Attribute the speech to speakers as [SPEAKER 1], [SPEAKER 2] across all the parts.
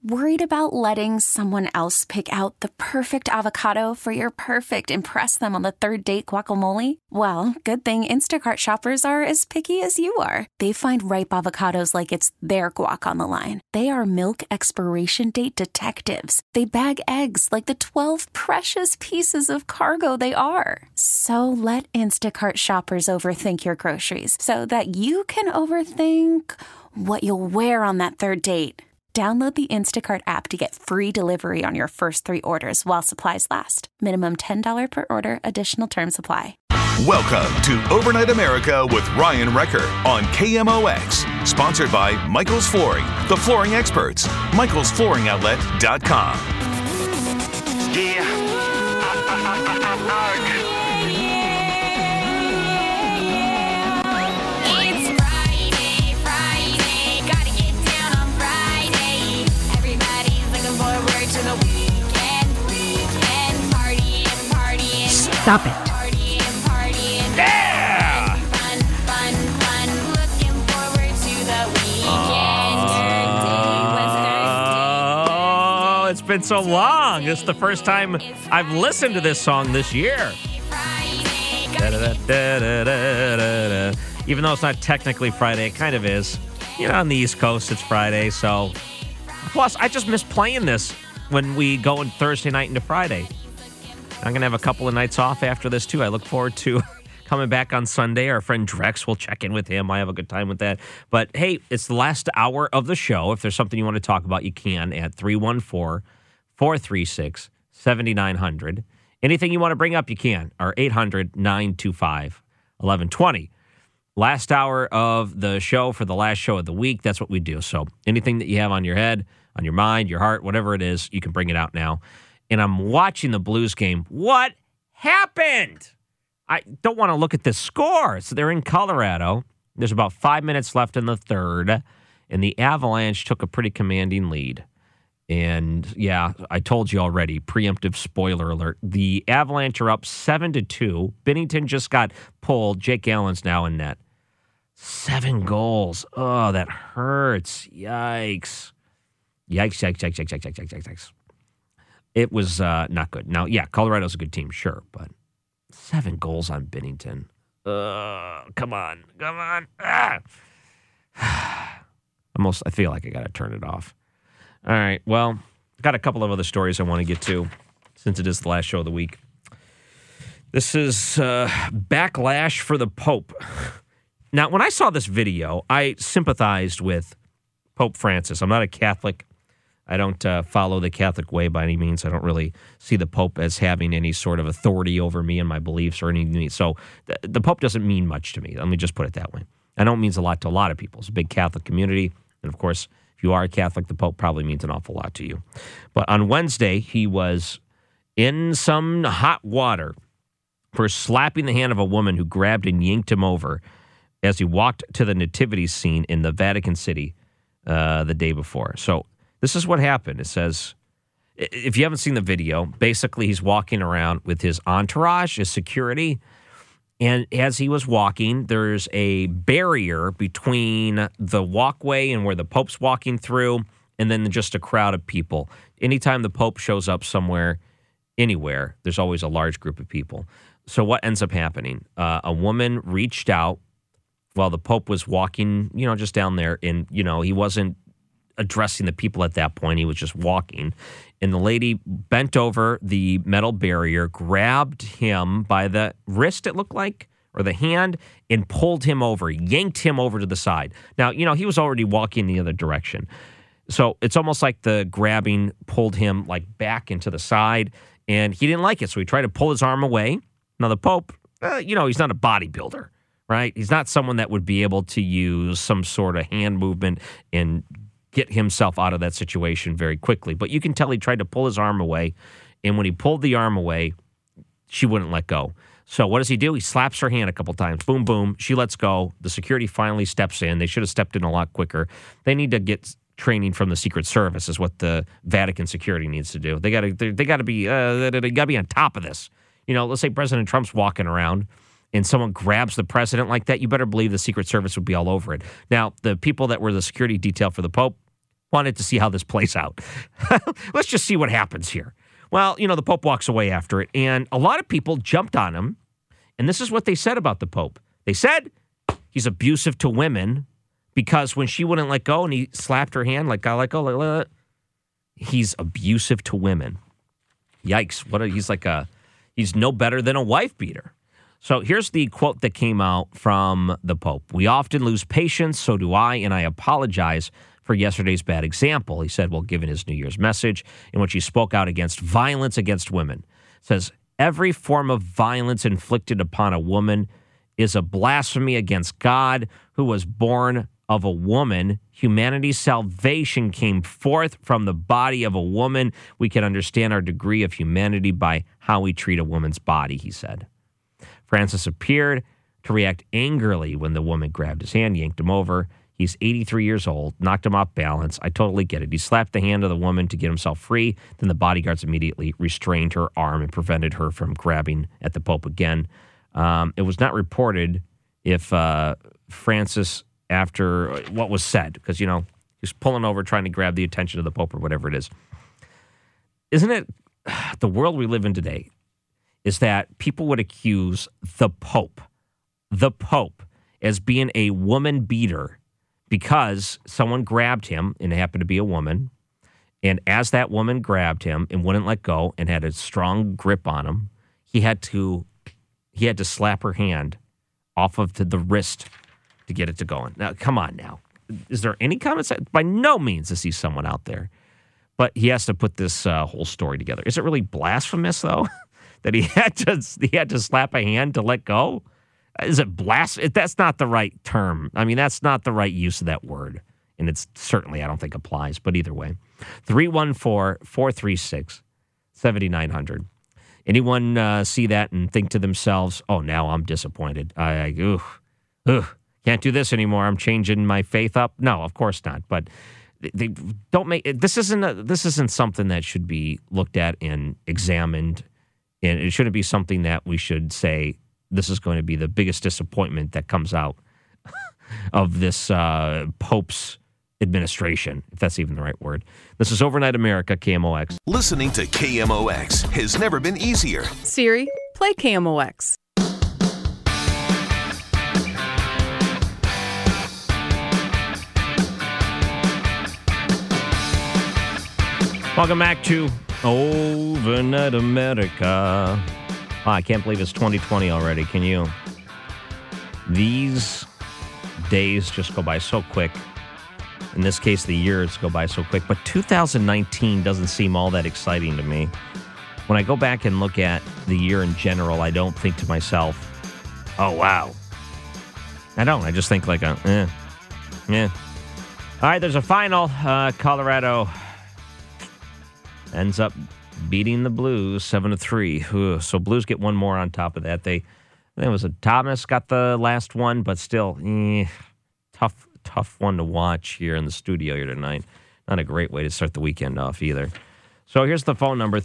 [SPEAKER 1] Worried about letting someone else pick out the perfect avocado for your perfect impress them on the third date guacamole? Well, good thing Instacart shoppers are as picky as you are. They find ripe avocados like it's their guac on the line. They are milk expiration date detectives. They bag eggs like the 12 precious pieces of cargo they are. So let Instacart shoppers overthink your groceries so that you can overthink what you'll wear on that third date. Download the Instacart app to get free delivery on your first 3 orders while supplies last. Minimum $10 per order. Additional terms apply.
[SPEAKER 2] Welcome to Overnight America with Ryan Recker on KMOX. Sponsored by Michael's Flooring, the flooring experts. Michael'sFlooringOutlet.com.
[SPEAKER 3] Yeah.
[SPEAKER 4] Stop it.
[SPEAKER 2] Yeah!
[SPEAKER 5] Oh, it's been so long. This is the first time I've listened to this song this year. Even though it's not technically Friday, it kind of is. You know, on the East Coast, it's Friday, so... Plus, I just miss playing this when we go on Thursday night into Friday. I'm going to have a couple of nights off after this, too. I look forward to coming back on Sunday. Our friend Drex will check in with him. I have a good time with that. But, hey, it's the last hour of the show. If there's something you want to talk about, you can at 314-436-7900. Anything you want to bring up, you can. Or 800-925-1120. Last hour of the show for the last show of the week. That's what we do. So anything that you have on your head, on your mind, your heart, whatever it is, you can bring it out now. And I'm watching the Blues game. What happened? I don't want to look at the score. So they're in Colorado. There's about 5 minutes left in the third. And the Avalanche took a pretty commanding lead. And, yeah, I told you already, preemptive spoiler alert. The Avalanche are up 7-2. Binnington just got pulled. Jake Allen's now in net. 7 goals. Oh, that hurts. Yikes. Yikes. It was not good. Now, yeah, Colorado's a good team, sure, but 7 goals on Binnington. Come on. Ah. I feel like I got to turn it off. All right, well, got a couple of other stories I want to get to since it is the last show of the week. This is backlash for the Pope. Now, when I saw this video, I sympathized with Pope Francis. I'm not a Catholic. I don't follow the Catholic way by any means. I don't really see the Pope as having any sort of authority over me and my beliefs or anything. So the Pope doesn't mean much to me. Let me just put it that way. I know it means a lot to a lot of people. It's a big Catholic community. And, of course, if you are a Catholic, the Pope probably means an awful lot to you. But on Wednesday, he was in some hot water for slapping the hand of a woman who grabbed and yanked him over as he walked to the nativity scene in the Vatican City the day before. So this is what happened. It says, if you haven't seen the video, basically he's walking around with his entourage, his security, and as he was walking, there's a barrier between the walkway and where the Pope's walking through, and then just a crowd of people. Anytime the Pope shows up somewhere, anywhere, there's always a large group of people. So what ends up happening? A woman reached out while the Pope was walking, just down there, and, he wasn't addressing the people at that point. He was just walking. And the lady bent over the metal barrier, grabbed him by the wrist, it looked like, or the hand, and pulled him over, yanked him over to the side. Now, he was already walking the other direction. So it's almost like the grabbing pulled him like back into the side, and he didn't like it. So he tried to pull his arm away. Now, the Pope, he's not a bodybuilder, right? He's not someone that would be able to use some sort of hand movement and get himself out of that situation very quickly. But you can tell he tried to pull his arm away, and when he pulled the arm away, she wouldn't let go. So what does he do? He slaps her hand a couple times. Boom, boom. She lets go. The security finally steps in. They should have stepped in a lot quicker. They need to get training from the Secret Service is what the Vatican security needs to do. They got to be on top of this. Let's say President Trump's walking around and someone grabs the president like that, you better believe the Secret Service would be all over it. Now, the people that were the security detail for the Pope, wanted to see how this plays out. Let's just see what happens here. Well, the Pope walks away after it, and a lot of people jumped on him, and this is what they said about the Pope. They said he's abusive to women because when she wouldn't let go and he slapped her hand like, I let go, he's abusive to women. Yikes. He's no better than a wife beater. So here's the quote that came out from the Pope. We often lose patience, so do I, and I apologize for yesterday's bad example. He said, given his New Year's message in which he spoke out against violence against women. Says, every form of violence inflicted upon a woman is a blasphemy against God, who was born of a woman. Humanity's salvation came forth from the body of a woman. We can understand our degree of humanity by how we treat a woman's body, he said. Francis appeared to react angrily when the woman grabbed his hand, yanked him over. He's 83 years old, knocked him off balance. I totally get it. He slapped the hand of the woman to get himself free. Then the bodyguards immediately restrained her arm and prevented her from grabbing at the Pope again. It was not reported if Francis, after what was said, because, he was pulling over trying to grab the attention of the Pope or whatever it is. Isn't it the world we live in today is that people would accuse the Pope, as being a woman beater because someone grabbed him, and it happened to be a woman, and as that woman grabbed him and wouldn't let go and had a strong grip on him, he had to slap her hand off of the wrist to get it to going. Now, come on now. Is there any common sense? By no means is he someone out there. But he has to put this whole story together. Is it really blasphemous, though, that he had to slap a hand to let go? Is it That's not the right term. I mean, that's not the right use of that word. And it's certainly, I don't think, applies. But either way, 314-436-7900. Anyone see that and think to themselves, oh, now I'm disappointed. Can't do this anymore. I'm changing my faith up. No, of course not. But they don't make this isn't something that should be looked at and examined. And it shouldn't be something that we should say, this is going to be the biggest disappointment that comes out of this Pope's administration, if that's even the right word. This is Overnight America, KMOX.
[SPEAKER 2] Listening to KMOX has never been easier.
[SPEAKER 6] Siri, play KMOX.
[SPEAKER 5] Welcome back to Overnight America. Oh, I can't believe it's 2020 already. Can you? These days just go by so quick. In this case, the years go by so quick. But 2019 doesn't seem all that exciting to me. When I go back and look at the year in general, I don't think to myself, oh, wow. I don't. I just think like All right, there's a final. Colorado ends up beating the Blues 7-3. So Blues get one more on top of that. It was Thomas got the last one, but still, tough one to watch here in the studio here tonight. Not a great way to start the weekend off either. So here's the phone number,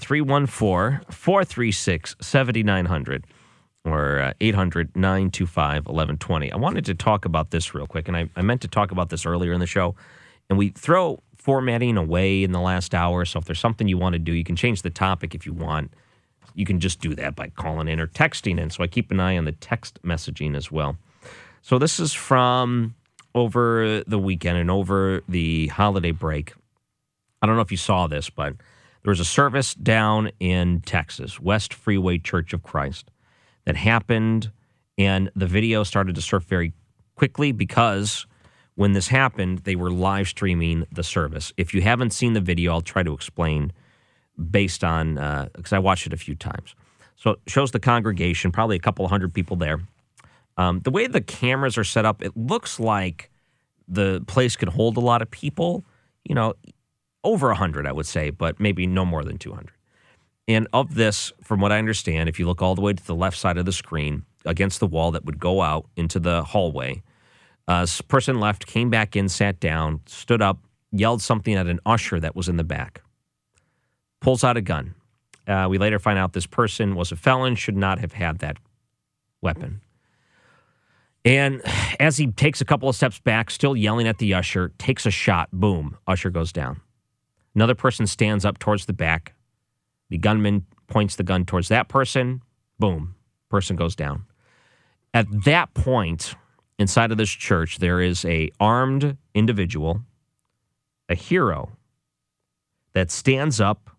[SPEAKER 5] 314-436-7900 or 800-925-1120. I wanted to talk about this real quick, and I meant to talk about this earlier in the show, and we throw formatting away in the last hour, so if there's something you want to do, you can change the topic if you want. You can just do that by calling in or texting in, so I keep an eye on the text messaging as well. So this is from over the weekend and over the holiday break. I don't know if you saw this, but there was a service down in Texas, West Freeway Church of Christ, that happened, and the video started to surf very quickly because when this happened, they were live streaming the service. If you haven't seen the video, I'll try to explain based on, because I watched it a few times. So it shows the congregation, probably a couple hundred people there. The way the cameras are set up, it looks like the place could hold a lot of people, over 100, I would say, but maybe no more than 200. And of this, from what I understand, if you look all the way to the left side of the screen against the wall that would go out into the hallway, person left, came back in, sat down, stood up, yelled something at an usher that was in the back, pulls out a gun. We later find out this person was a felon, should not have had that weapon. And as he takes a couple of steps back, still yelling at the usher, takes a shot, boom, usher goes down. Another person stands up towards the back. The gunman points the gun towards that person, boom, person goes down. At that point, inside of this church, there is a armed individual, a hero, that stands up.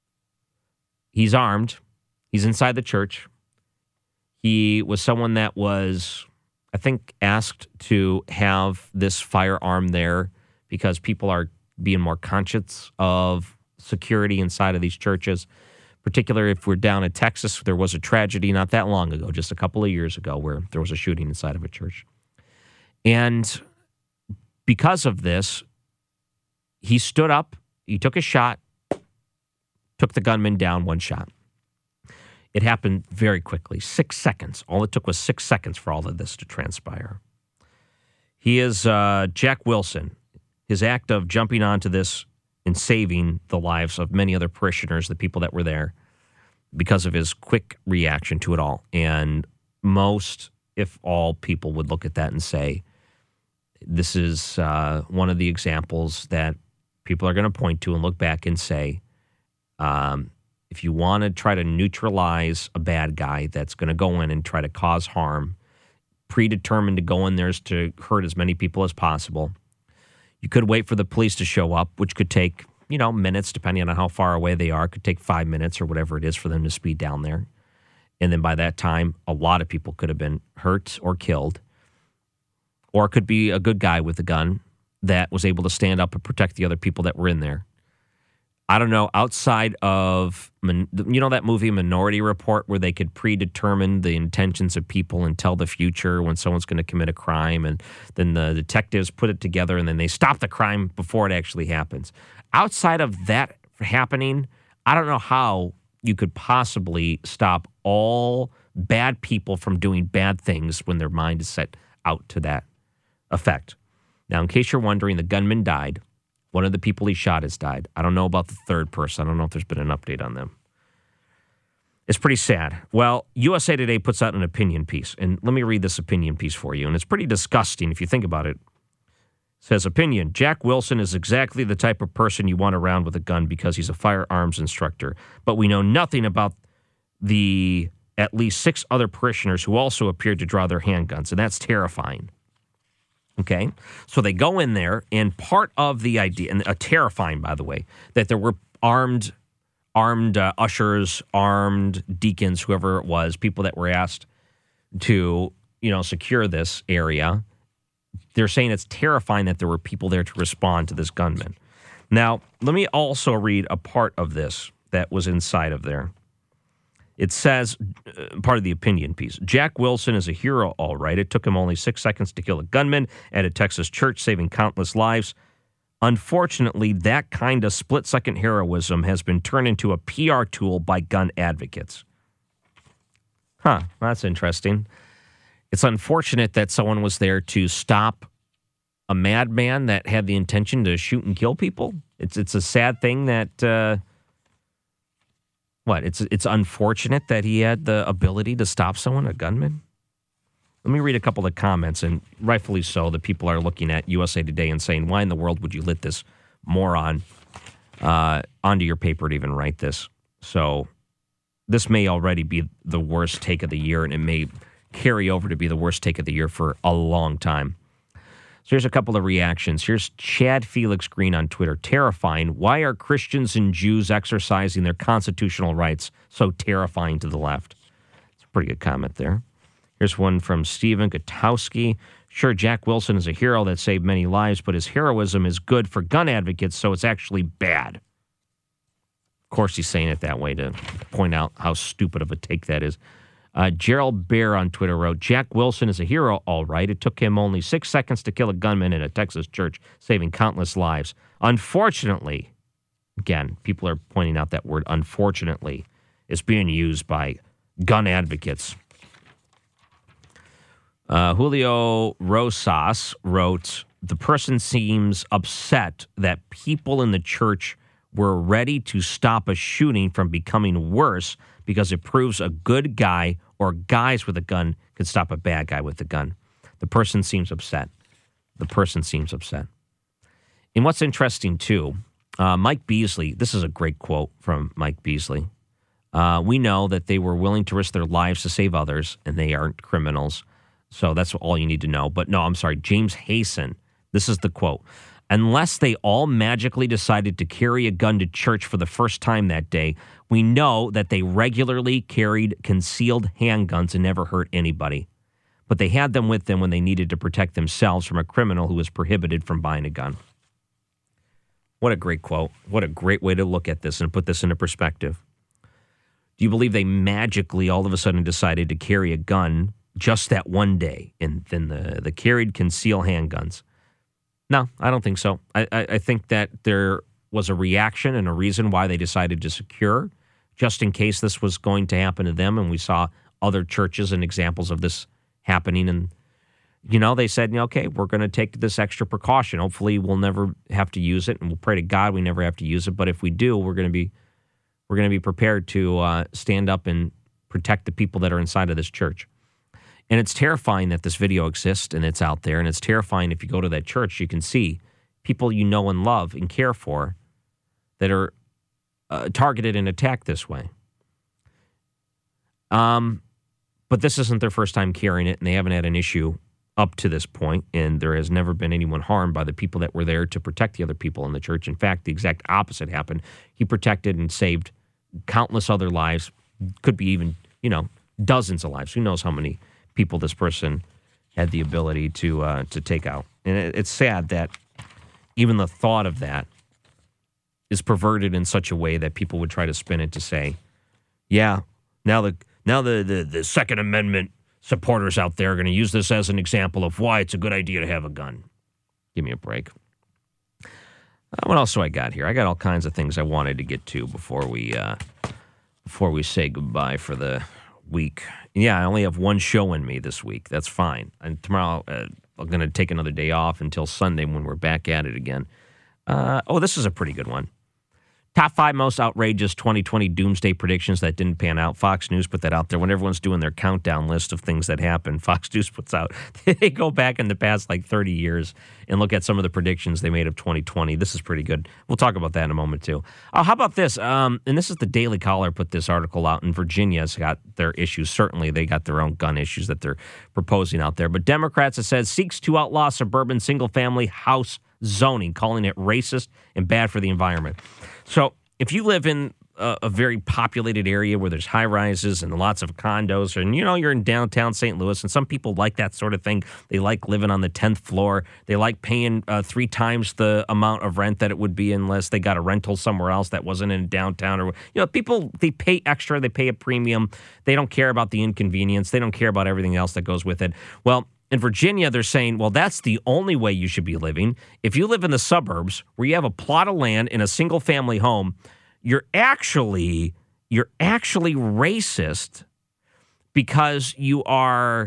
[SPEAKER 5] He's armed. He's inside the church. He was someone that was, I think, asked to have this firearm there because people are being more conscious of security inside of these churches. Particularly if we're down in Texas, there was a tragedy not that long ago, just a couple of years ago, where there was a shooting inside of a church. And because of this, he stood up, he took a shot, took the gunman down, one shot. It happened very quickly, 6 seconds. All it took was 6 seconds for all of this to transpire. He is Jack Wilson. His act of jumping onto this and saving the lives of many other parishioners, the people that were there, because of his quick reaction to it all. And most, if all, people would look at that and say, this is one of the examples that people are going to point to and look back and say, if you want to try to neutralize a bad guy that's going to go in and try to cause harm, predetermined to go in there to hurt as many people as possible, you could wait for the police to show up, which could take, minutes, depending on how far away they are. It could take 5 minutes or whatever it is for them to speed down there. And then by that time, a lot of people could have been hurt or killed. Or it could be a good guy with a gun that was able to stand up and protect the other people that were in there. I don't know, outside of, that movie Minority Report, where they could predetermine the intentions of people and tell the future when someone's going to commit a crime, and then the detectives put it together and then they stop the crime before it actually happens. Outside of that happening, I don't know how you could possibly stop all bad people from doing bad things when their mind is set out to that effect. Now, in case you're wondering, the gunman died. One of the people he shot has died. I don't know about the third person. I don't know if there's been an update on them. It's pretty sad. Well, USA Today puts out an opinion piece, and let me read this opinion piece for you, and it's pretty disgusting if you think about it. It says, opinion, Jack Wilson is exactly the type of person you want around with a gun because he's a firearms instructor, but we know nothing about the at least 6 other parishioners who also appeared to draw their handguns, and that's terrifying. Okay, so they go in there, and part of the idea, and terrifying, by the way, that there were armed ushers, armed deacons, whoever it was, people that were asked to, secure this area. They're saying it's terrifying that there were people there to respond to this gunman. Now, let me also read a part of this that was inside of there. It says, part of the opinion piece, Jack Wilson is a hero, all right. It took him only 6 seconds to kill a gunman at a Texas church, saving countless lives. Unfortunately, that kind of split-second heroism has been turned into a PR tool by gun advocates. That's interesting. It's unfortunate that someone was there to stop a madman that had the intention to shoot and kill people. It's a sad thing that... It's unfortunate that he had the ability to stop someone, a gunman? Let me read a couple of comments, and rightfully so, the people are looking at USA Today and saying, why in the world would you let this moron onto your paper to even write this? So this may already be the worst take of the year, and it may carry over to be the worst take of the year for a long time. So here's a couple of reactions. Here's Chad Felix Green on Twitter. Terrifying. Why are Christians and Jews exercising their constitutional rights so terrifying to the left? It's a pretty good comment there. Here's one from Stephen Gutowski. Sure, Jack Wilson is a hero that saved many lives, but his heroism is good for gun advocates, so it's actually bad. Of course, he's saying it that way to point out how stupid of a take that is. Gerald Bear on Twitter wrote, Jack Wilson is a hero, all right. It took him only 6 seconds to kill a gunman in a Texas church, saving countless lives. Unfortunately, again, people are pointing out that word unfortunately is being used by gun advocates. Julio Rosas wrote, the person seems upset that people in the church were ready to stop a shooting from becoming worse because it proves a good guy or guys with a gun can stop a bad guy with a gun. The person seems upset. And what's interesting, too, Mike Beasley, this is a great quote from Mike Beasley. We know that they were willing to risk their lives to save others, and they aren't criminals. So that's all you need to know. But no, I'm sorry, James Hasten, this is the quote. Unless they all magically decided to carry a gun to church for the first time that day, we know that they regularly carried concealed handguns and never hurt anybody. But they had them with them when they needed to protect themselves from a criminal who was prohibited from buying a gun. What a great quote. What a great way to look at this and put this into perspective. Do you believe they magically all of a sudden decided to carry a gun just that one day and then the carried concealed handguns? No, I don't think so. I think that there was a reaction and a reason why they decided to secure just in case this was going to happen to them. And we saw other churches and examples of this happening. And, they said, okay, we're going to take this extra precaution. Hopefully we'll never have to use it. And we'll pray to God we never have to use it. But if we do, we're going to be prepared to stand up and protect the people that are inside of this church. And it's terrifying that this video exists and it's out there. And it's terrifying if you go to that church, you can see people you know and love and care for that are targeted and attacked this way. But this isn't their first time carrying it, and they haven't had an issue up to this point, and there has never been anyone harmed by the people that were there to protect the other people in the church. In fact, the exact opposite happened. He protected and saved countless other lives, could be even, dozens of lives. Who knows how many people this person had the ability to take out. And it's sad that even the thought of that is perverted in such a way that people would try to spin it to say, yeah, now the Second Amendment supporters out there are going to use this as an example of why it's a good idea to have a gun. Give me a break. What else do I got here? I got all kinds of things I wanted to get to before we say goodbye for the week. Yeah, I only have one show in me this week. That's fine. And tomorrow I'm going to take another day off until Sunday when we're back at it again. This is a pretty good one. Top 5 most outrageous 2020 doomsday predictions that didn't pan out. Fox News put that out there. When everyone's doing their countdown list of things that happened, Fox News puts out, they go back in the past 30 years and look at some of the predictions they made of 2020. This is pretty good. We'll talk about that in a moment, too. How about this? And this is the Daily Caller put this article out. And Virginia's got their issues. Certainly, they got their own gun issues that they're proposing out there. But Democrats, it says, seeks to outlaw suburban single-family house zoning, calling it racist and bad for the environment. So if you live in a very populated area where there's high-rises and lots of condos, and you're in downtown St. Louis, and some people like that sort of thing. They like living on the 10th floor. They like paying 3 times the amount of rent that it would be unless they got a rental somewhere else that wasn't in downtown. Or people, they pay extra. They pay a premium. They don't care about the inconvenience. They don't care about everything else that goes with it. Well, in Virginia, they're saying, well, that's the only way you should be living. If you live in the suburbs where you have a plot of land in a single-family home, you're actually racist because you are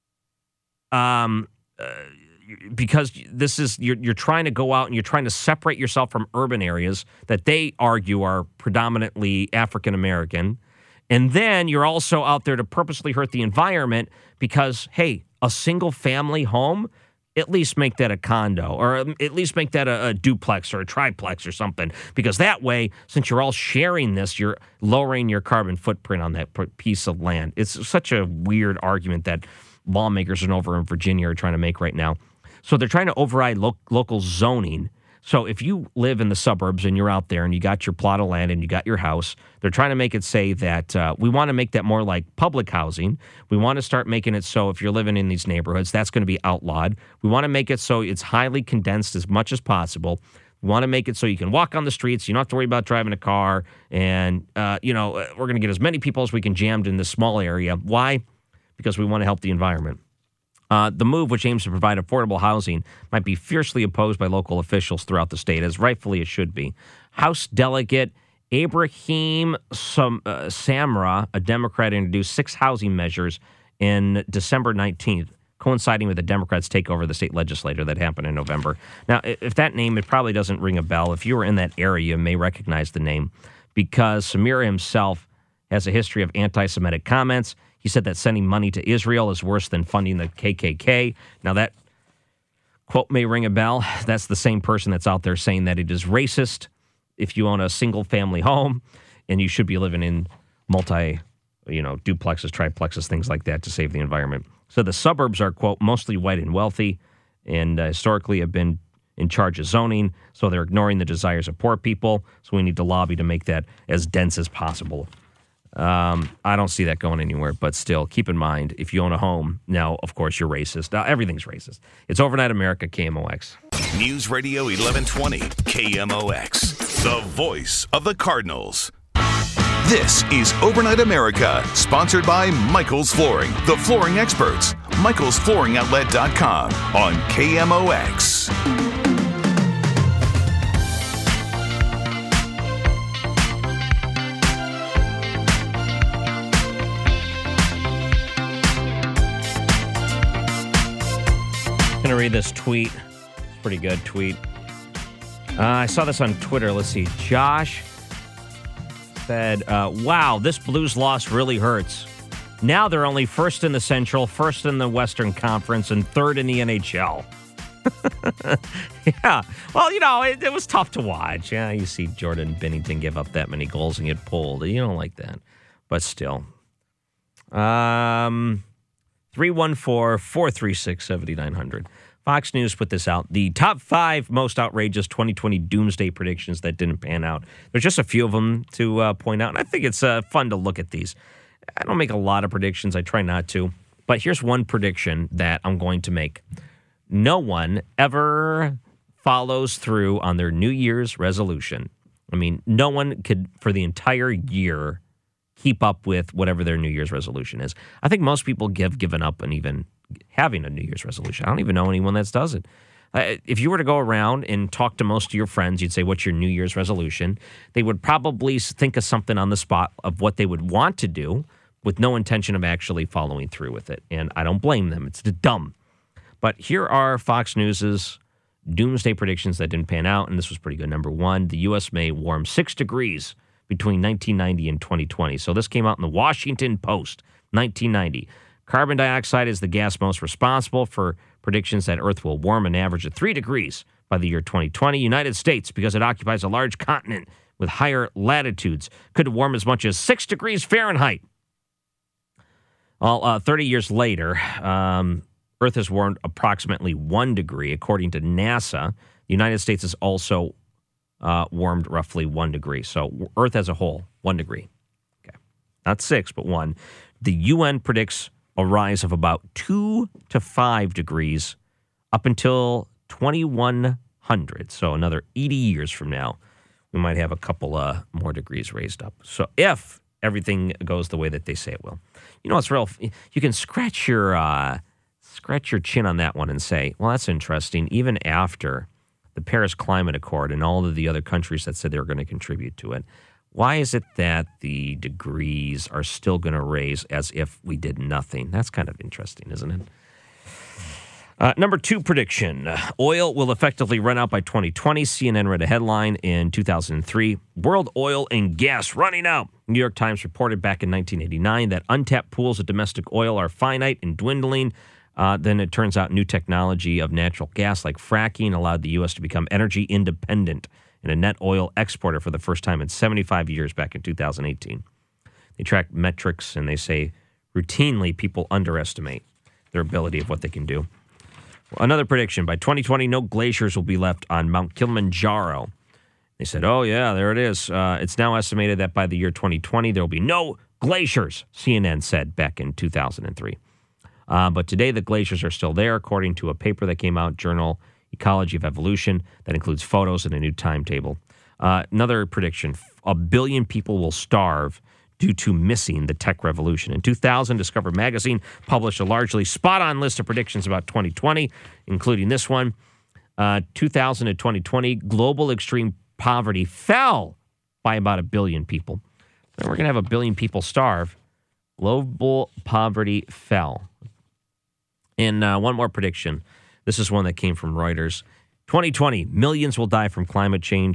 [SPEAKER 5] because this is you're trying to go out and you're trying to separate yourself from urban areas that they argue are predominantly African American. And then you're also out there to purposely hurt the environment because, hey, a single-family home, at least make that a condo or at least make that a duplex or a triplex or something. Because that way, since you're all sharing this, you're lowering your carbon footprint on that piece of land. It's such a weird argument that lawmakers over in Virginia are trying to make right now. So they're trying to override local zoning. So if you live in the suburbs and you're out there and you got your plot of land and you got your house, they're trying to make it say that we want to make that more like public housing. We want to start making it so if you're living in these neighborhoods, that's going to be outlawed. We want to make it so it's highly condensed as much as possible. We want to make it so you can walk on the streets. You don't have to worry about driving a car. And, we're going to get as many people as we can jammed in this small area. Why? Because we want to help the environment. The move, which aims to provide affordable housing, might be fiercely opposed by local officials throughout the state, as rightfully it should be. House Delegate Ibrahim Samra, a Democrat, introduced 6 housing measures in December 19th, coinciding with the Democrats' takeover of the state legislature that happened in November. Now, if that name, it probably doesn't ring a bell. If you were in that area, you may recognize the name because Samira himself has a history of anti-Semitic comments. He said that sending money to Israel is worse than funding the KKK. Now, that quote may ring a bell. That's the same person that's out there saying that it is racist if you own a single-family home and you should be living in duplexes, triplexes, things like that to save the environment. So the suburbs are, quote, mostly white and wealthy and historically have been in charge of zoning, so they're ignoring the desires of poor people, so we need to lobby to make that as dense as possible. I don't see that going anywhere, but still, keep in mind, if you own a home, now, of course, you're racist. Now, everything's racist. It's Overnight America, KMOX.
[SPEAKER 2] News Radio 1120, KMOX, the voice of the Cardinals. This is Overnight America, sponsored by Michael's Flooring, the flooring experts. MichaelsFlooringOutlet.com on KMOX.
[SPEAKER 5] I'm going to read this tweet. It's a pretty good tweet. I saw this on Twitter. Let's see. Josh said, wow, this Blues loss really hurts. Now they're only first in the Central, first in the Western Conference, and third in the NHL. Yeah. Well, it was tough to watch. Yeah, you see Jordan Binnington give up that many goals and get pulled. You don't like that. But still. 314-436-7900. Fox News put this out. The top 5 most outrageous 2020 doomsday predictions that didn't pan out. There's just a few of them to point out, and I think it's fun to look at these. I don't make a lot of predictions. I try not to. But here's one prediction that I'm going to make. No one ever follows through on their New Year's resolution. I mean, no one could, for the entire year, keep up with whatever their New Year's resolution is. I think most people have given up on even having a New Year's resolution. I don't even know anyone that does it. If you were to go around and talk to most of your friends, you'd say, what's your New Year's resolution? They would probably think of something on the spot of what they would want to do with no intention of actually following through with it. And I don't blame them. It's dumb. But here are Fox News's doomsday predictions that didn't pan out, and this was pretty good. Number 1, the U.S. may warm 6 degrees between 1990 and 2020. So this came out in the Washington Post, 1990. Carbon dioxide is the gas most responsible for predictions that Earth will warm an average of 3 degrees by the year 2020. United States, because it occupies a large continent with higher latitudes, could warm as much as 6 degrees Fahrenheit. Well, 30 years later, Earth has warmed approximately 1 degree. According to NASA, the United States has also warmed roughly 1 degree. So Earth as a whole, 1 degree. Okay. Not 6, but 1. The UN predicts a rise of about 2 to 5 degrees up until 2100. So another 80 years from now, we might have a couple more degrees raised up. So if everything goes the way that they say it will. You know, it's real. You can scratch your chin on that one and say, well, that's interesting. Even after the Paris Climate Accord and all of the other countries that said they were going to contribute to it, why is it that the degrees are still going to raise as if we did nothing? That's kind of interesting, isn't it? Number 2 prediction. Oil will effectively run out by 2020. CNN read a headline in 2003. World oil and gas running out. New York Times reported back in 1989 that untapped pools of domestic oil are finite and dwindling. Then it turns out new technology of natural gas like fracking allowed the U.S. to become energy independent and a net oil exporter for the first time in 75 years back in 2018. They track metrics and they say routinely people underestimate their ability of what they can do. Well, another prediction, by 2020, no glaciers will be left on Mount Kilimanjaro. They said, oh, yeah, there it is. It's now estimated that by the year 2020, there will be no glaciers, CNN said back in 2003. But today, the glaciers are still there, according to a paper that came out, Journal Ecology of Evolution, that includes photos and a new timetable. Another prediction, 1 billion people will starve due to missing the tech revolution. In 2000, Discover Magazine published a largely spot-on list of predictions about 2020, including this one. 2000 to 2020, global extreme poverty fell by about 1 billion people. So we're going to have 1 billion people starve. Global poverty fell. And one more prediction. This is one that came from Reuters. 2020, millions will die from climate change.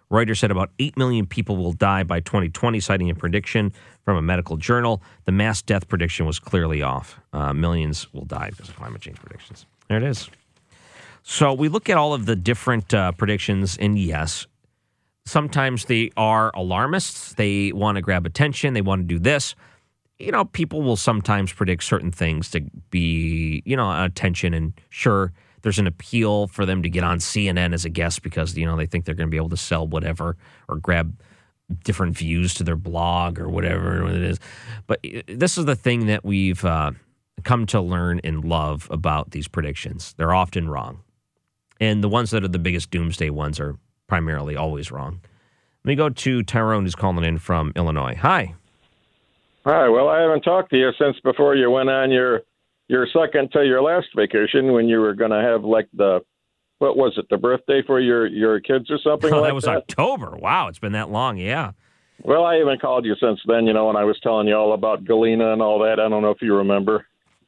[SPEAKER 5] Reuters said about 8 million people will die by 2020, citing a prediction from a medical journal. The mass death prediction was clearly off. Millions will die because of climate change predictions. There it is. So we look at all of the different predictions, and yes, sometimes they are alarmists. They want to grab attention. They want to do this. You know, people will sometimes predict certain things to be, attention, and sure, there's an appeal for them to get on CNN as a guest because, they think they're going to be able to sell whatever or grab different views to their blog or whatever it is. But this is the thing that we've come to learn and love about these predictions. They're often wrong. And the ones that are the biggest doomsday ones are primarily always wrong. Let me go to Tyrone, who's calling in from Illinois. Hi.
[SPEAKER 7] Hi. Well, I haven't talked to you since before you went on your second to your last vacation when you were going to have the birthday for your kids or something like that?
[SPEAKER 5] That was October. Wow, it's been that long, yeah.
[SPEAKER 7] Well, I haven't called you since then, when I was telling you all about Galena and all that. I don't know if you remember.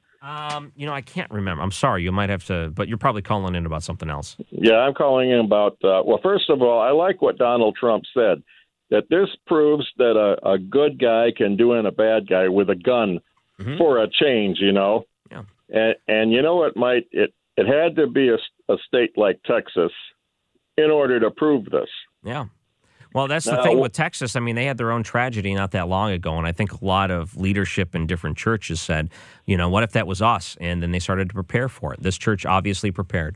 [SPEAKER 5] I can't remember. I'm sorry. You might have to, but you're probably calling in about something else.
[SPEAKER 7] Yeah, I'm calling in about, first of all, I like what Donald Trump said, that this proves that a good guy can do in a bad guy with a gun for a change, Yeah. And it had to be a state like Texas in order to prove this.
[SPEAKER 5] Yeah. Well, that's the thing with Texas. I mean, they had their own tragedy not that long ago, and I think a lot of leadership in different churches said, what if that was us? And then they started to prepare for it. This church obviously prepared.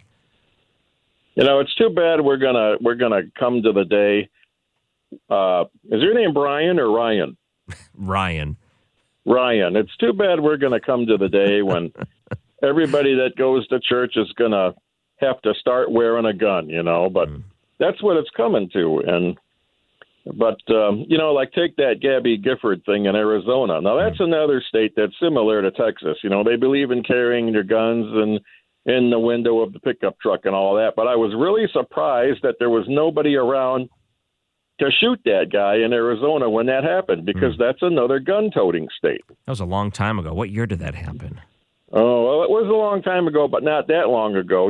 [SPEAKER 7] It's too bad we're gonna come to the day. Is your name Brian or Ryan?
[SPEAKER 5] Ryan.
[SPEAKER 7] Ryan. It's too bad we're going to come to the day when everybody that goes to church is going to have to start wearing a gun, but that's what it's coming to. But take that Gabby Gifford thing in Arizona. Now, that's another state that's similar to Texas. They believe in carrying their guns and in the window of the pickup truck and all that. But I was really surprised that there was nobody around to shoot that guy in Arizona when that happened, because that's another gun-toting state. That
[SPEAKER 5] was a long time ago. What year did that happen?
[SPEAKER 7] Oh, well, it was a long time ago, but not that long ago.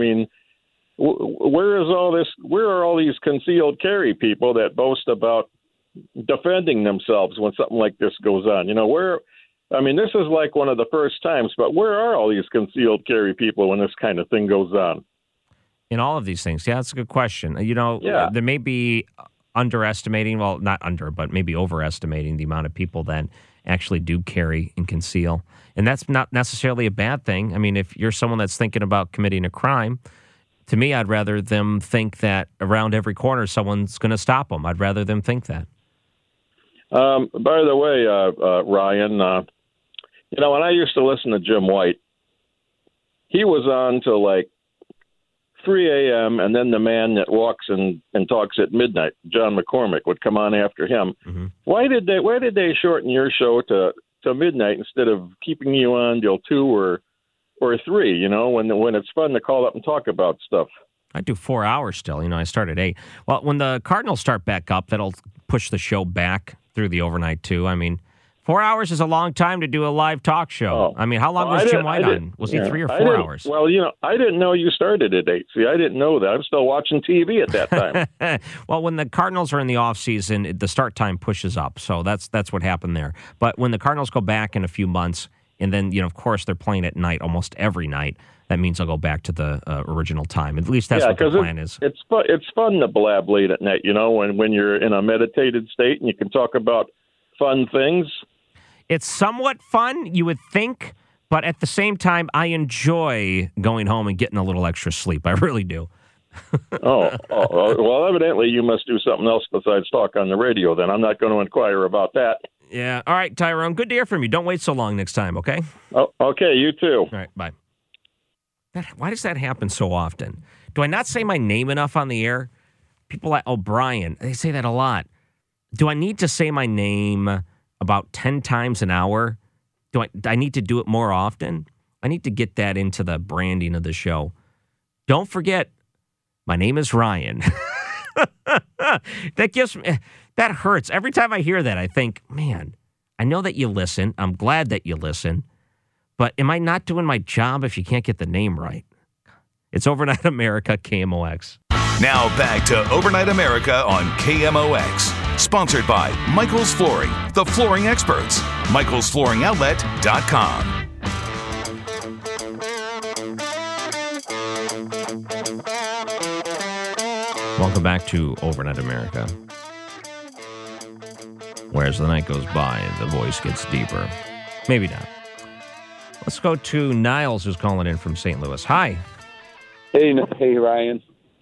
[SPEAKER 7] Where are all these concealed carry people that boast about defending themselves when something like this goes on? This is like one of the first times, but where are all these concealed carry people when this kind of thing goes on?
[SPEAKER 5] In all of these things? Yeah, that's a good question. There may be underestimating, well, not under, but maybe overestimating the amount of people that actually do carry and conceal. And that's not necessarily a bad thing. I mean, if you're someone that's thinking about committing a crime, to me, I'd rather them think that around every corner someone's going to stop them. I'd rather them think that.
[SPEAKER 7] By the way, Ryan, when I used to listen to Jim White, he was on to 3 a.m., and then the man that walks and talks at midnight, John McCormick, would come on after him. Mm-hmm. Why did they shorten your show to midnight instead of keeping you on till 2 or 3, when it's fun to call up and talk about stuff?
[SPEAKER 5] I do 4 hours still. I start at 8. Well, when the Cardinals start back up, that'll push the show back through the overnight, too. 4 hours is a long time to do a live talk show.
[SPEAKER 7] Oh.
[SPEAKER 5] How long was Jim White on? Was he 3 or 4 hours?
[SPEAKER 7] Well, I didn't know you started at 8. See, I didn't know that. I'm still watching TV at that time.
[SPEAKER 5] Well, when the Cardinals are in the offseason, the start time pushes up. So that's what happened there. But when the Cardinals go back in a few months, and then, of course, they're playing at night almost every night, that means I'll go back to the original time. At least that's what the plan is.
[SPEAKER 7] It's fun to blab late at night, when you're in a meditated state and you can talk about fun things.
[SPEAKER 5] It's somewhat fun, you would think, but at the same time, I enjoy going home and getting a little extra sleep. I really do.
[SPEAKER 7] Well, evidently you must do something else besides talk on the radio, then. I'm not going to inquire about that.
[SPEAKER 5] Yeah. All right, Tyrone, good to hear from you. Don't wait so long next time, okay?
[SPEAKER 7] Oh, okay, you too.
[SPEAKER 5] All right, bye. Why does that happen so often? Do I not say my name enough on the air? People like O'Brien, they say that a lot. Do I need to say my name about 10 times an hour? Do I need to do it more often? I need to get that into the branding of the show. Don't forget, my name is Ryan. That hurts. Every time I hear that, I think, man, I know that you listen. I'm glad that you listen. But am I not doing my job if you can't get the name right? It's Overnight America, KMOX.
[SPEAKER 2] Now back to Overnight America on KMOX. Sponsored by Michael's Flooring, the flooring experts. MichaelsFlooringOutlet.com.
[SPEAKER 5] Welcome back to Overnight America. Whereas the night goes by, the voice gets deeper. Maybe not. Let's go to Niles, who's calling in from St. Louis. Hi.
[SPEAKER 8] Hey, Ryan.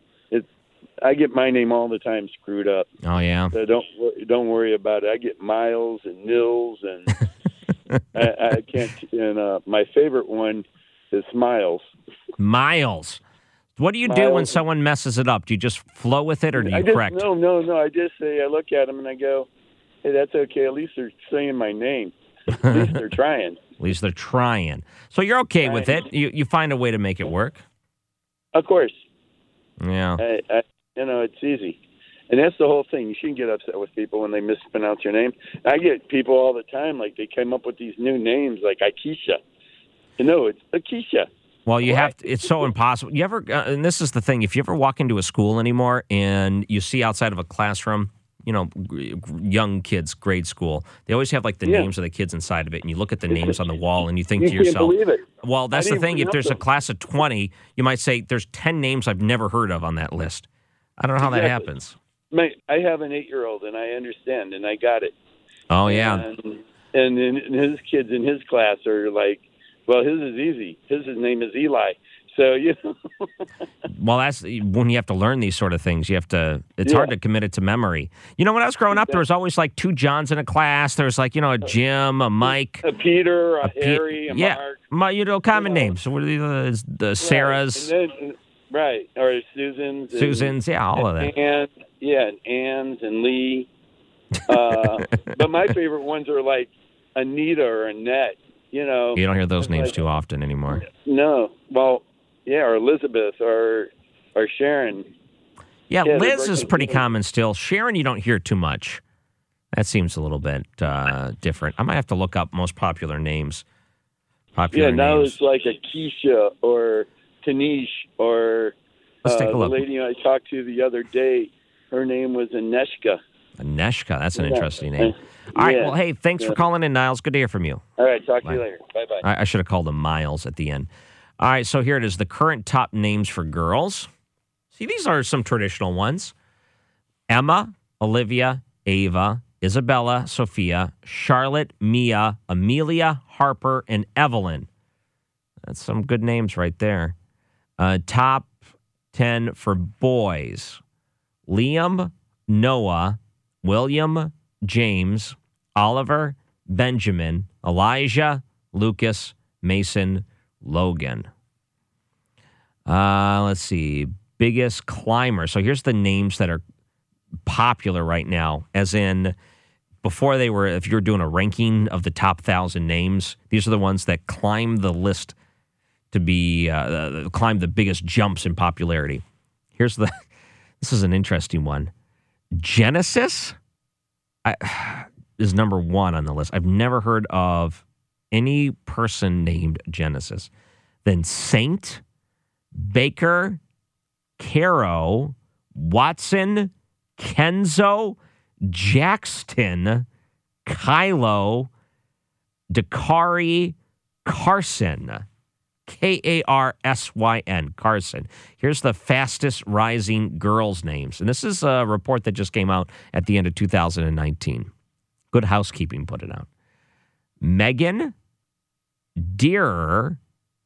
[SPEAKER 8] I get my name all the time screwed up.
[SPEAKER 5] Oh, yeah?
[SPEAKER 8] So don't worry about it. I get Miles and Nils, and I can't. And my favorite one is Miles.
[SPEAKER 5] Miles. What do you do when someone messes it up? Do you just flow with it, or do you correct?
[SPEAKER 8] No. I just say, I look at them and I go, hey, that's okay. At least they're saying my name. At least they're trying.
[SPEAKER 5] At least they're trying. So you're okay with it. You find a way to make it work.
[SPEAKER 8] Of course.
[SPEAKER 5] Yeah.
[SPEAKER 8] It's easy. And that's the whole thing. You shouldn't get upset with people when they mispronounce your name. I get people all the time, like they came up with these new names like Akeisha. No, it's Akeisha.
[SPEAKER 5] Well, you have to, it's so impossible. You ever, and this is the thing, if you ever walk into a school anymore and you see outside of a classroom, young kids, grade school, they always have like the names of the kids inside of it, and you look at the names on the wall and you think to yourself,
[SPEAKER 8] can't believe it.
[SPEAKER 5] Well, that's the thing. If there's a class of 20, you might say there's 10 names I've never heard of on that list. I don't know how that happens.
[SPEAKER 8] I have an 8-year-old, and I understand, and I got it.
[SPEAKER 5] Oh, yeah.
[SPEAKER 8] And his kids in his class are like, well, his is easy. His name is Eli. So,
[SPEAKER 5] Well, that's when you have to learn these sort of things. You have to, it's hard to commit it to memory. When I was growing up, there was always like 2 Johns in a class. There was like, a Jim, a Mike.
[SPEAKER 8] A Peter, a Harry, a Mark.
[SPEAKER 5] Common names. So what are the Sarahs?
[SPEAKER 8] Right. Or Susans.
[SPEAKER 5] Susans, all of that.
[SPEAKER 8] And Ann's and Lee. But my favorite ones are like Anita or Annette. You don't
[SPEAKER 5] hear those names too often anymore.
[SPEAKER 8] No. Well, or Elizabeth or Sharon.
[SPEAKER 5] Yeah, Liz is pretty common still. Sharon, you don't hear too much. That seems a little bit different. I might have to look up most popular names.
[SPEAKER 8] Now it's like Akeisha or Tanish or
[SPEAKER 5] Let's take a
[SPEAKER 8] the
[SPEAKER 5] look.
[SPEAKER 8] lady I talked to the other day. Her name was Aneshka.
[SPEAKER 5] Aneshka, that's an interesting name. All right, well, hey, thanks for calling in, Niles. Good to hear from you.
[SPEAKER 8] All right, talk to you later. Bye-bye.
[SPEAKER 5] I should have called him Miles at the end. All right, so here it is, the current top names for girls. See, these are some traditional ones. Emma, Olivia, Ava, Isabella, Sophia, Charlotte, Mia, Amelia, Harper, and Evelyn. That's some good names right there. Top 10 for boys. Liam, Noah, William, James, Oliver, Benjamin, Elijah, Lucas, Mason, Logan. Let's see. Biggest climber. So here's the names that are popular right now, as in before they were, if you're doing a ranking of the top 1,000 names, these are the ones that climb the list to be, climb the biggest jumps in popularity. This is an interesting one. Genesis is number 1 on the list. I've never heard of any person named Genesis. Then Saint, Baker, Caro, Watson, Kenzo, Jackson, Kylo, Dakari, Carson. Karsyn, Carson. Here's the fastest rising girls' names. And this is a report that just came out at the end of 2019. Good Housekeeping put it out. Megan, Dior,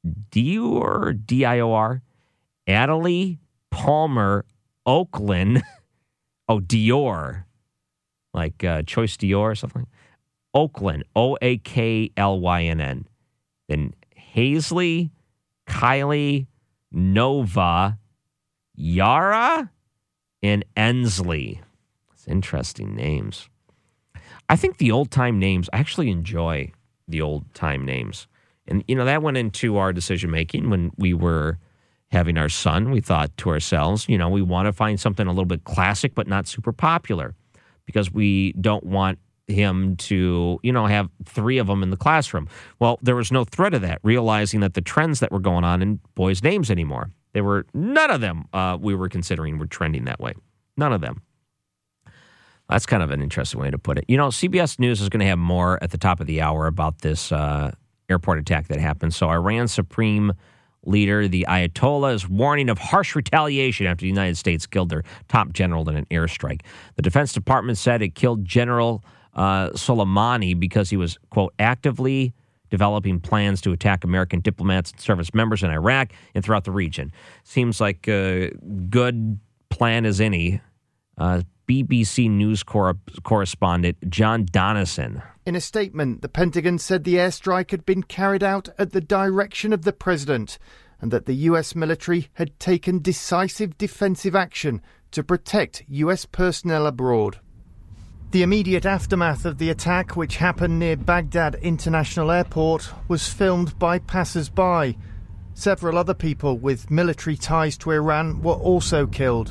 [SPEAKER 5] D-I-O-R, Adelie, Palmer, Oakland, Dior, like Choice Dior or something. Oakland, Oaklynn. Then Hazley, Kylie, Nova, Yara, and Ensley. That's interesting names. I think the old-time names, I actually enjoy the old-time names. And, that went into our decision-making when we were having our son. We thought to ourselves, we want to find something a little bit classic but not super popular because we don't want him to, have 3 of them in the classroom. Well, there was no threat of that, realizing that the trends that were going on in boys' names anymore. None of them we were considering were trending that way. None of them. That's kind of an interesting way to put it. CBS News is going to have more at the top of the hour about this airport attack that happened. So Iran's supreme leader, the Ayatollah, is warning of harsh retaliation after the United States killed their top general in an airstrike. The Defense Department said it killed General Soleimani because he was, quote, actively developing plans to attack American diplomats and service members in Iraq and throughout the region. Seems like a good plan as any. BBC News correspondent John Donison.
[SPEAKER 9] In a statement, the Pentagon said the airstrike had been carried out at the direction of the president and that the U.S. military had taken decisive defensive action to protect U.S. personnel abroad. The immediate aftermath of the attack, which happened near Baghdad International Airport, was filmed by passers-by. Several other people with military ties to Iran were also killed.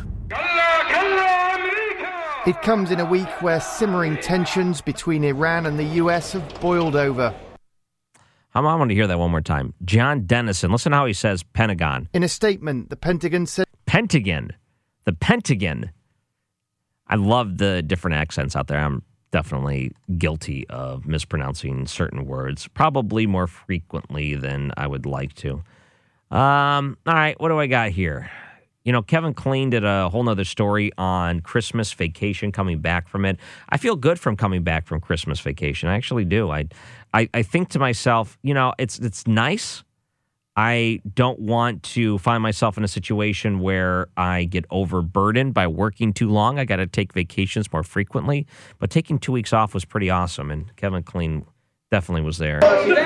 [SPEAKER 9] It comes in a week where simmering tensions between Iran and the U.S. have boiled over.
[SPEAKER 5] I want to hear that one more time. John Dennison. Listen how he says Pentagon.
[SPEAKER 9] In a statement, the Pentagon said...
[SPEAKER 5] Pentagon. The Pentagon. I love the different accents out there. I'm definitely guilty of mispronouncing certain words, probably more frequently than I would like to. All right, what do I got here? Kevin Kleen did a whole nother story on Christmas vacation, coming back from it. I feel good from coming back from Christmas vacation. I actually do. I think to myself, it's nice. I don't want to find myself in a situation where I get overburdened by working too long. I got to take vacations more frequently. But taking 2 weeks off was pretty awesome, and Kevin Kleen definitely was there.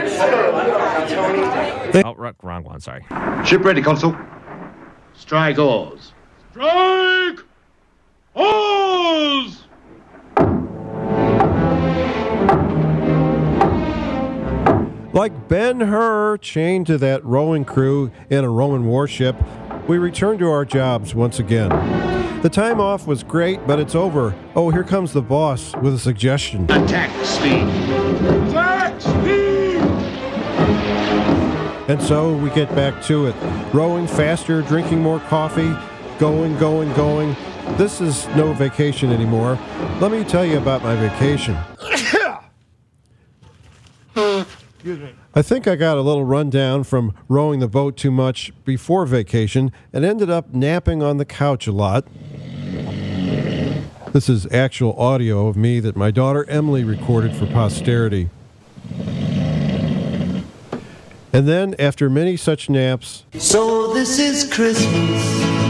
[SPEAKER 5] Wrong one, sorry.
[SPEAKER 10] Ship ready, Consul. Strike oars. Strike oars!
[SPEAKER 11] Like Ben-Hur chained to that rowing crew in a Roman warship, we return to our jobs once again. The time off was great, but it's over. Oh, here comes the boss with a suggestion.
[SPEAKER 10] Attack speed. Attack speed!
[SPEAKER 11] And so we get back to it. Rowing faster, drinking more coffee, going. This is no vacation anymore. Let me tell you about my vacation. I think I got a little rundown from rowing the boat too much before vacation and ended up napping on the couch a lot. This is actual audio of me that my daughter Emily recorded for posterity. And then, after many such naps...
[SPEAKER 12] So this is Christmas.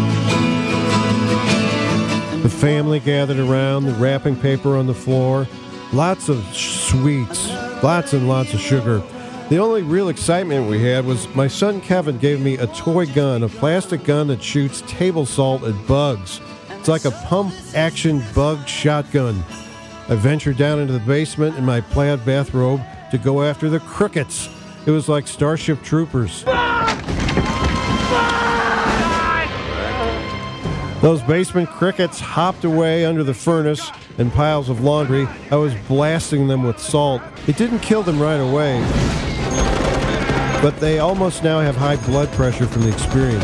[SPEAKER 11] The family gathered around, the wrapping paper on the floor, lots of sweets, lots and lots of sugar. The only real excitement we had was my son Kevin gave me a toy gun, a plastic gun that shoots table salt at bugs. It's like a pump-action bug shotgun. I ventured down into the basement in my plaid bathrobe to go after the crickets. It was like Starship Troopers. Those basement crickets hopped away under the furnace and piles of laundry. I was blasting them with salt. It didn't kill them right away, but they almost now have high blood pressure from the experience.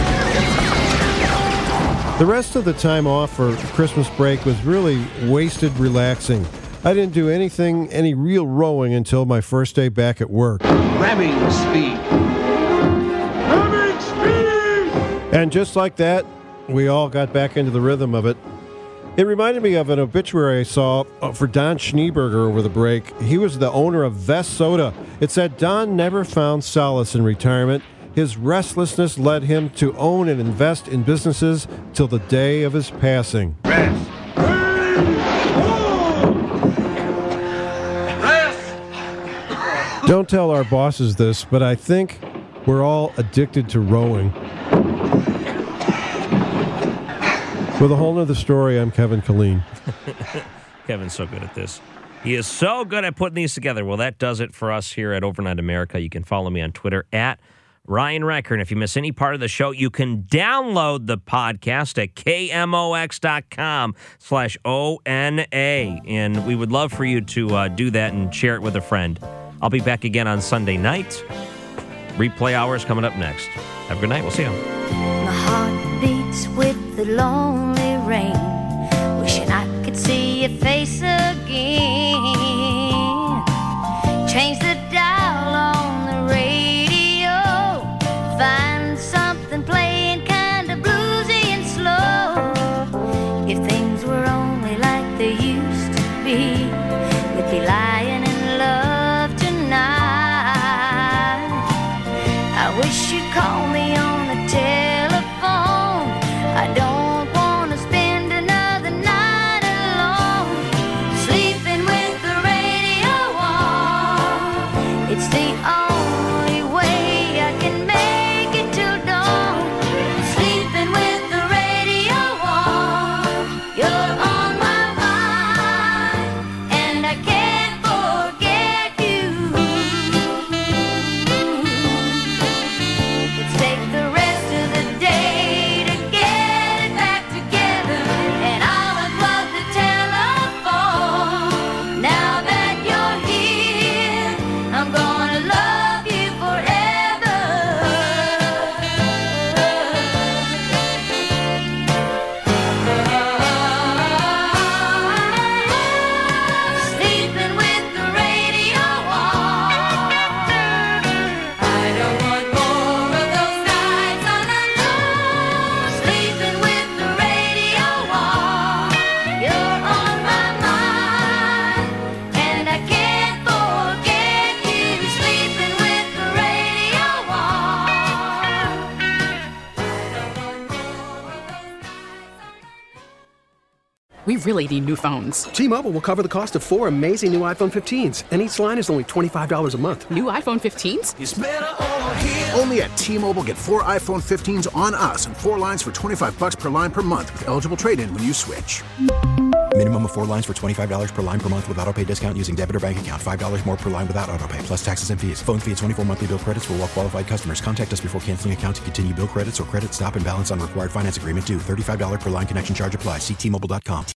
[SPEAKER 11] The rest of the time off for Christmas break was really wasted relaxing. I didn't do any real rowing until my first day back at work.
[SPEAKER 10] Ramming speed. Ramming speed!
[SPEAKER 11] And just like that, we all got back into the rhythm of it. It reminded me of an obituary I saw for Don Schneeberger over the break. He was the owner of Vest Soda. It said Don never found solace in retirement. His restlessness led him to own and invest in businesses till the day of his passing.
[SPEAKER 10] Rest.
[SPEAKER 11] Don't tell our bosses this, but I think we're all addicted to rowing. With a whole nother story, I'm Kevin Killeen.
[SPEAKER 5] Kevin's so good at this. He is so good at putting these together. Well, that does it for us here at Overnight America. You can follow me on Twitter at Ryan Recker. And if you miss any part of the show, you can download the podcast at KMOX.com/ONA. And we would love for you to do that and share it with a friend. I'll be back again on Sunday night. Replay hours coming up next. Have a good night. We'll see you.
[SPEAKER 13] My heart beats with the lonely rain, wishing I could see your face again. Change the dial on the radio, find something playing kind of bluesy and slow. If things were only like they used to be, we'd be lying in love tonight. I wish you'd call me on the telephone. I don't want to spend another night alone, sleeping with the radio on. It's the only way I can make it till dawn, sleeping with the radio on. You're on my mind, and I can't forget you. Let's take the rest of the day to get it back together, and I'll unplug the telephone. Now that you're here, I'm gonna love you forever. Sleeping with the radio on. I don't want more of those nights on the loose. Sleeping with the radio on. You're on my mind, and I can't forget you. Sleeping with the radio on.
[SPEAKER 6] We really need new phones.
[SPEAKER 14] T-Mobile will cover the cost of 4 amazing new iPhone 15s, and each line is only $25 a month.
[SPEAKER 6] New iPhone 15s?
[SPEAKER 15] Only at T-Mobile, get 4 iPhone 15s on us and 4 lines for $25 per line per month with eligible trade-in when you switch.
[SPEAKER 16] Minimum of 4 lines for $25 per line per month with autopay discount using debit or bank account. $5 more per line without autopay, plus taxes and fees. Phone fee at 24 monthly bill credits for well-qualified customers. Contact us before canceling account to continue bill credits or credit stop and balance on required finance agreement due. $35 per line connection charge applies. See T-Mobile.com.